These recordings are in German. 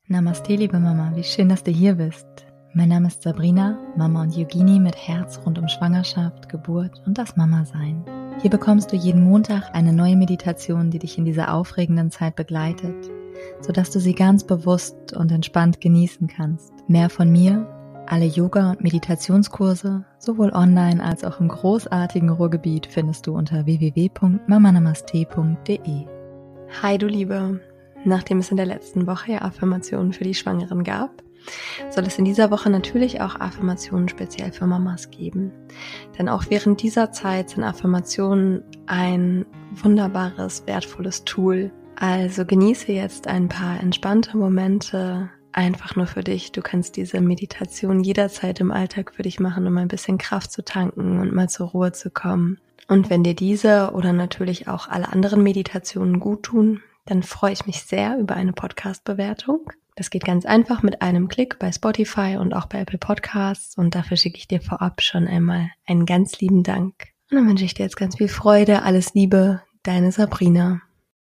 Namaste, liebe Mama, wie schön, dass du hier bist. Mein Name ist Sabrina, Mama und Yogini mit Herz rund um Schwangerschaft, Geburt und das Mama-Sein. Hier bekommst du jeden Montag eine neue Meditation, die dich in dieser aufregenden Zeit begleitet, sodass du sie ganz bewusst und entspannt genießen kannst. Mehr von mir, alle Yoga- und Meditationskurse, sowohl online als auch im großartigen Ruhrgebiet, findest du unter www.mamanamaste.de. Hi du Liebe! Nachdem es in der letzten Woche ja Affirmationen für die Schwangeren gab, soll es in dieser Woche natürlich auch Affirmationen speziell für Mamas geben. Denn auch während dieser Zeit sind Affirmationen ein wunderbares, wertvolles Tool. Also genieße jetzt ein paar entspannte Momente einfach nur für dich. Du kannst diese Meditation jederzeit im Alltag für dich machen, um ein bisschen Kraft zu tanken und mal zur Ruhe zu kommen. Und wenn dir diese oder natürlich auch alle anderen Meditationen gut tun, dann freue ich mich sehr über eine Podcast-Bewertung. Das geht ganz einfach mit einem Klick bei Spotify und auch bei Apple Podcasts und dafür schicke ich dir vorab schon einmal einen ganz lieben Dank. Und dann wünsche ich dir jetzt ganz viel Freude, alles Liebe, deine Sabrina.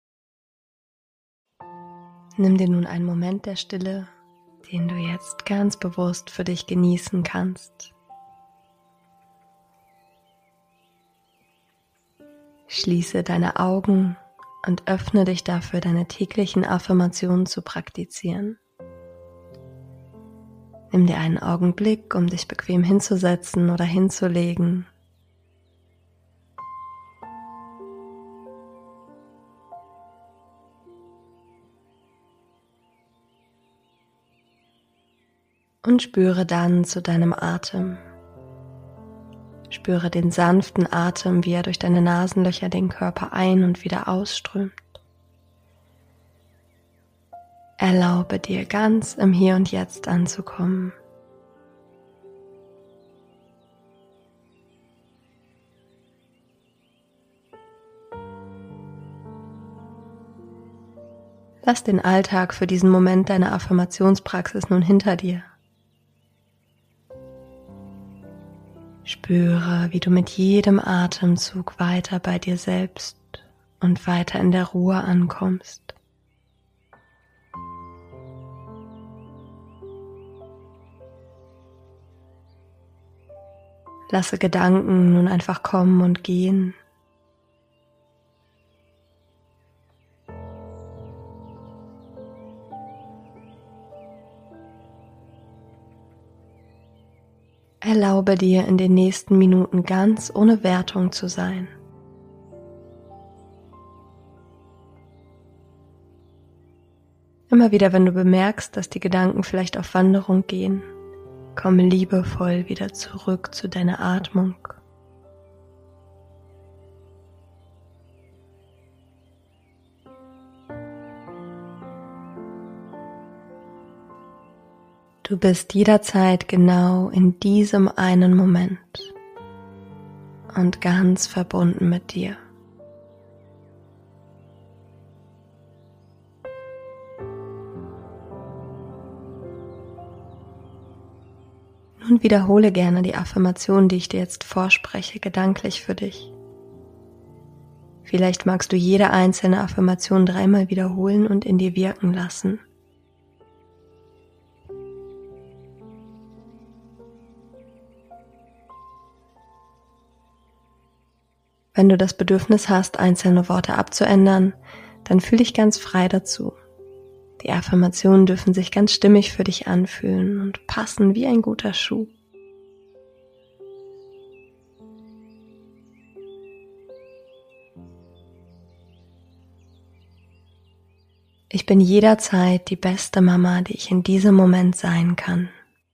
Nimm dir nun einen Moment der Stille, den du jetzt ganz bewusst für dich genießen kannst. Schließe deine Augen und öffne dich dafür, deine täglichen Affirmationen zu praktizieren. Nimm dir einen Augenblick, um dich bequem hinzusetzen oder hinzulegen. Und spüre dann zu deinem Atem. Spüre den sanften Atem, wie er durch deine Nasenlöcher den Körper ein- und wieder ausströmt. Erlaube dir ganz im Hier und Jetzt anzukommen. Lass den Alltag für diesen Moment deiner Affirmationspraxis nun hinter dir. Spüre, wie du mit jedem Atemzug weiter bei dir selbst und weiter in der Ruhe ankommst. Lasse Gedanken nun einfach kommen und gehen. Erlaube dir in den nächsten Minuten ganz ohne Wertung zu sein. Immer wieder, wenn du bemerkst, dass die Gedanken vielleicht auf Wanderung gehen, komme liebevoll wieder zurück zu deiner Atmung. Du bist jederzeit genau in diesem einen Moment und ganz verbunden mit dir. Nun wiederhole gerne die Affirmation, die ich dir jetzt vorspreche, gedanklich für dich. Vielleicht magst du jede einzelne Affirmation 3-mal wiederholen und in dir wirken lassen. Wenn du das Bedürfnis hast, einzelne Worte abzuändern, dann fühl dich ganz frei dazu. Die Affirmationen dürfen sich ganz stimmig für dich anfühlen und passen wie ein guter Schuh. Ich bin jederzeit die beste Mama, die ich in diesem Moment sein kann.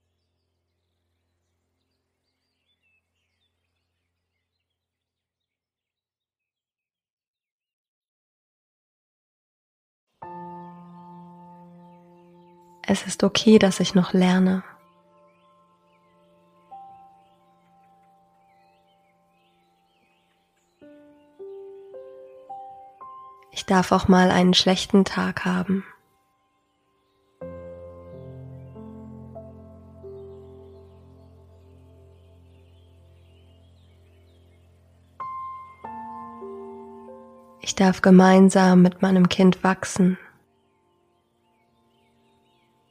Es ist okay, dass ich noch lerne. Ich darf auch mal einen schlechten Tag haben. Ich darf gemeinsam mit meinem Kind wachsen.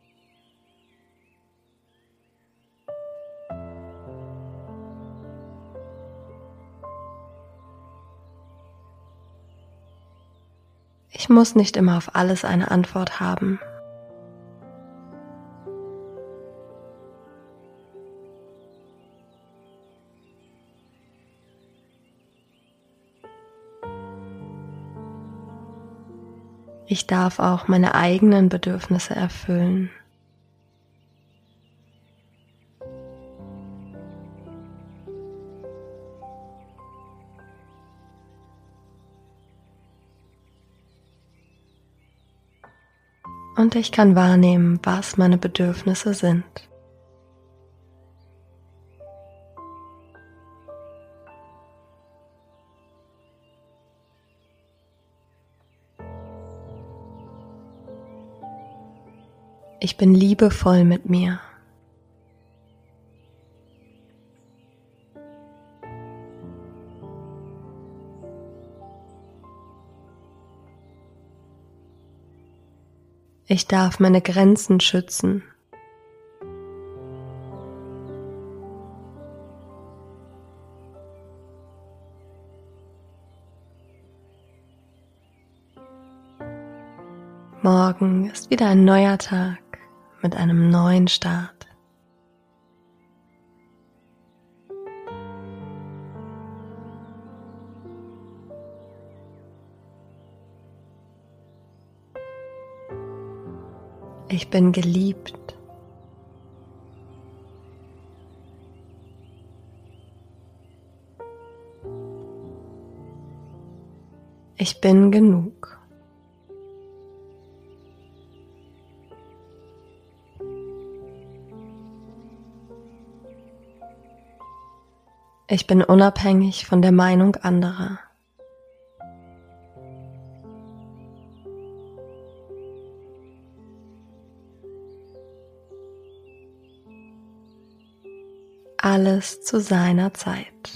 muss nicht immer auf alles eine Antwort haben. Ich darf auch meine eigenen Bedürfnisse erfüllen. Und ich kann wahrnehmen, was meine Bedürfnisse sind. Ich bin liebevoll mit mir. Ich darf meine Grenzen schützen. Morgen ist wieder ein neuer Tag mit einem neuen Start. Ich bin geliebt. Ich bin genug. Ich bin unabhängig von der Meinung anderer. Alles zu seiner Zeit.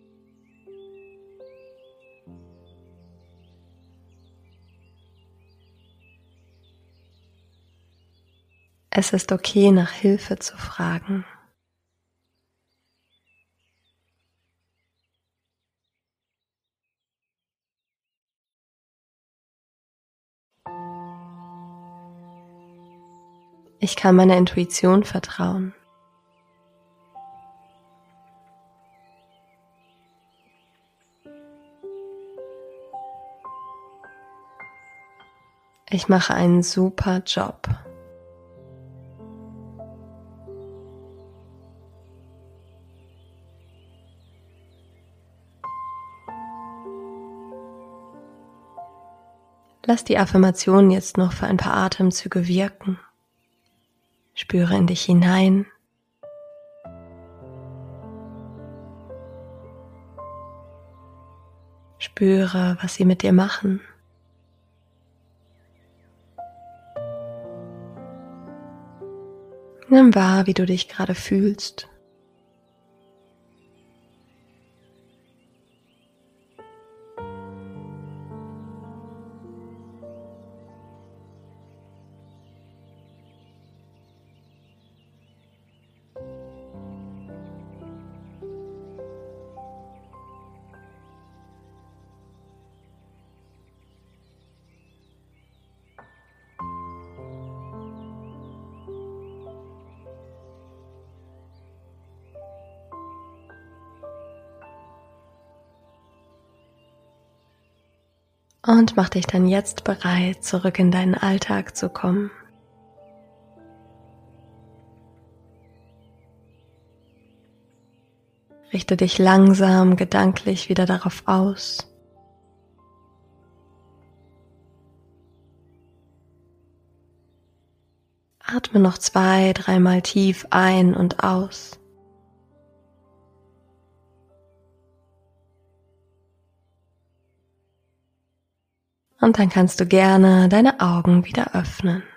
Es ist okay, nach Hilfe zu fragen. Ich kann meiner Intuition vertrauen. Ich mache einen super Job. Lass die Affirmation jetzt noch für ein paar Atemzüge wirken. Spüre in dich hinein. Spüre, was sie mit dir machen. Nimm wahr, wie du dich gerade fühlst. Und mach dich dann jetzt bereit, zurück in deinen Alltag zu kommen. Richte dich langsam gedanklich wieder darauf aus. Atme noch 2-3 Mal tief ein und aus. Und dann kannst du gerne deine Augen wieder öffnen.